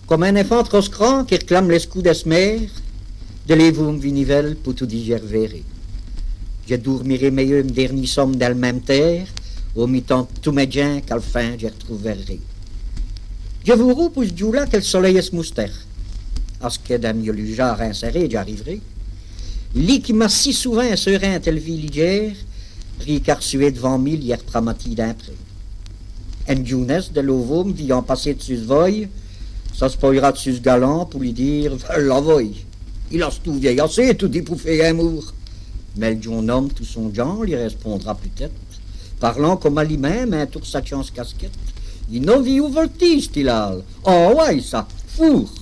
Comme un enfant trop grand qui réclame l'escou d'esmer, de l'évoum vinivel pour tout digérer. Je dormirai meilleur me dernier somme dans le même terre, au mi-temps tous mes gens qu'à la fin je retrouverai. Je vous roule pour ce jour-là que le soleil est moustère. À ce que d'un mieux le genre inséré, j'arriverai. Lui qui m'a si souvent un serein tel villagère, ricarsué devant mille hier pramati d'un pré. Un jeunesse de l'ovum vient passer dessus ce voy, ça se poillera dessus ce galant pour lui dire la voy. Il a tout vieil assez, tout dit pour faire amour. Mais le jeune homme, tout son genre, lui répondra peut-être, parlant comme à lui-même, un tour sa chance casquette. Il n'a vu où voltige, il a. Oh ouais, ça, four.